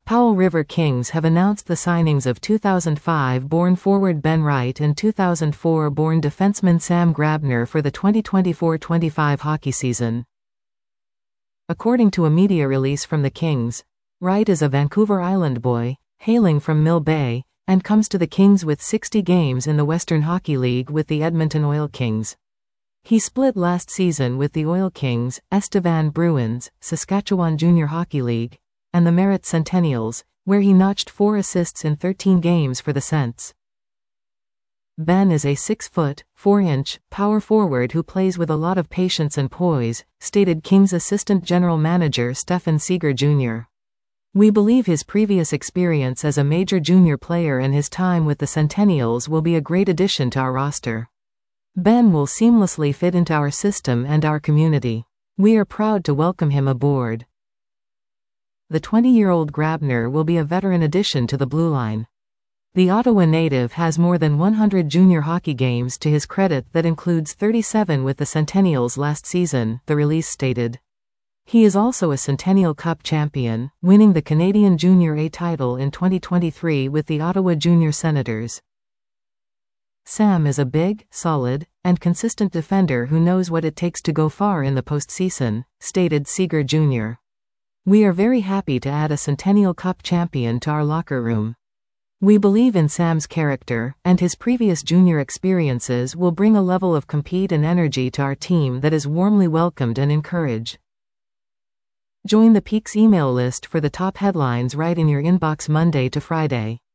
Powell River Kings have announced the signings of 2005-born forward Ben Wright and 2004-born defenseman Sam Grabner for the 2024-25 hockey season. According to a media release from the Kings, Wright is a Vancouver Island boy, hailing from Mill Bay, and comes to the Kings with 60 games in the Western Hockey League with the Edmonton Oil Kings. He split last season with the Oil Kings, Estevan Bruins, Saskatchewan Junior Hockey League, and the Merritt Centennials, where he notched 4 assists in 13 games for the Cents. Ben is a 6-foot, 4-inch, power forward who plays with a lot of patience and poise, stated Kings assistant general manager Stephen Seeger Jr. We believe his previous experience as a major junior player and his time with the Centennials will be a great addition to our roster. Ben will seamlessly fit into our system and our community. We are proud to welcome him aboard. The 20-year-old Grabner will be a veteran addition to the Blue Line. The Ottawa native has more than 100 junior hockey games to his credit that includes 37 with the Centennials last season, the release stated. He is also a Centennial Cup champion, winning the Canadian Junior A title in 2023 with the Ottawa Junior Senators. Sam is a big, solid, and consistent defender who knows what it takes to go far in the postseason, stated Seeger Jr. We are very happy to add a Centennial Cup champion to our locker room. We believe in Sam's character, and his previous junior experiences will bring a level of compete and energy to our team that is warmly welcomed and encouraged. Join the Peaks email list for the top headlines right in your inbox Monday to Friday.